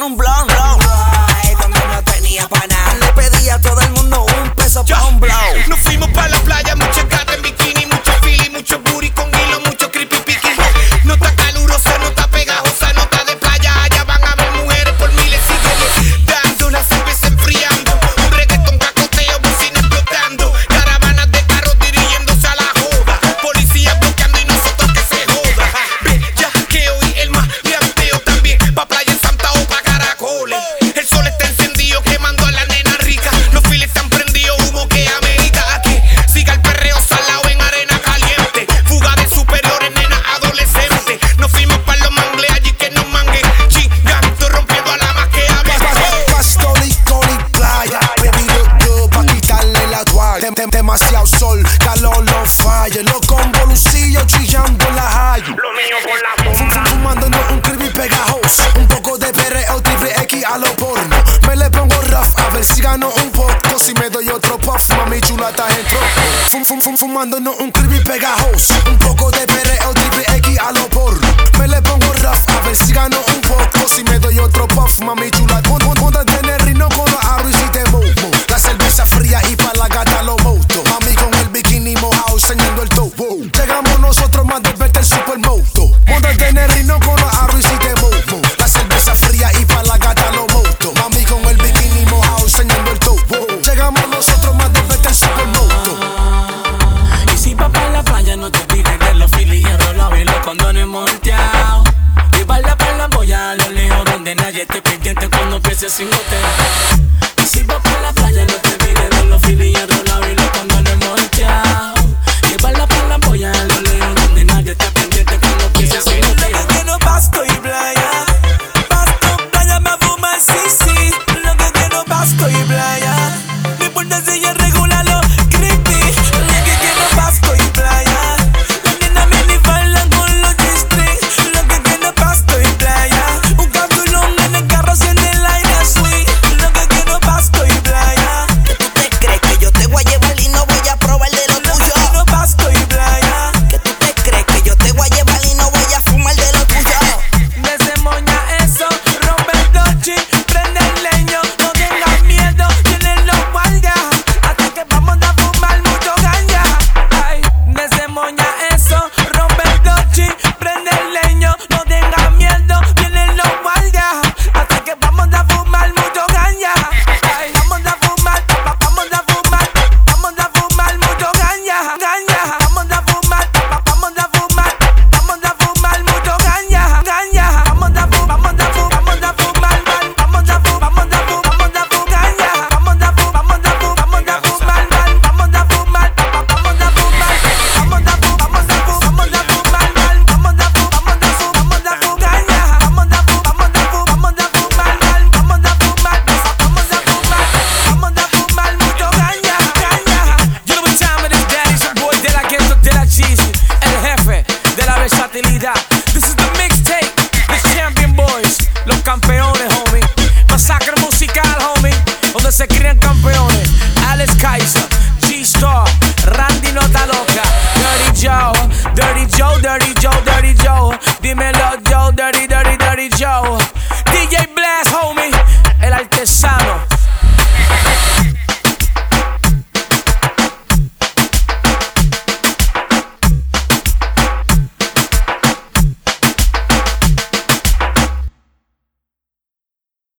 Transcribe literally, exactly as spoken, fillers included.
un blow. Ay, donde no tenía pa' nada. Le pedí a todo el mundo un peso pa' un blow. Nos fuimos pa' la playa, mucho gata en bikini, mucho fili, mucho booty con hilo, mucho creepy piqui. No está calurosa, no está pegajosa, no está de playa. Allá van a ver mujeres por miles y miles, dando la cerveza enfriando. Un reggaetón cacoteo, bocina explotando. Caravanas de carros dirigiéndose a la joda. Policías buscando y nosotros que se joda. Ve, ya que hoy el más leanteo también. Pa' Playa Santa o pa' Caracoles. El sol está encendido quemando a la nena rica. Los files están prendidos, humo que amerita. Aquí siga el perreo salado en arena caliente. Fuga de superiores, nena adolescente. Nos fuimos pa' los mangles allí que nos manguen. Chingando, rompiendo a la más que Pastoli, Toli, playa. Baby look good pa' quitarle la toalla. Dem, dem, demasiado sol, calor, no falle. Los convolucillos chillando en la high. Lo mío por la bomba. Fumándonos un creepy pegajoso. Un poco de perreo, triple X a lo porno. Me le pongo rough a ver si gano un poco. Si me doy otro puff, mami chula estás en troco. Fum, fum, fum, fumándonos un creepy pegajoso. Un poco de perreo, triple X a lo porno. Me le pongo rough a ver si gano un poco. Si me doy otro puff, mami chula. Póntate en el rino con los arroz y te bobo. La cerveza fría y pa' la gata lo moto. Mami con el bikini mojado enseñando el toe. Llegamos nosotros más de verte el supermoto. Póntate en el rino con los arroz y te bobo. La cerveza fría y pa' la gata lo moto. Mami con el bikini mojado enseñando el toe. Llegamos nosotros más de verte el supermoto. Y si va pa' la playa no te olvides de los filis y enrolados y los condones monteados. Y bala pa' la boya a lo lejos donde nadie te pendiente cuando empieces sin boteo.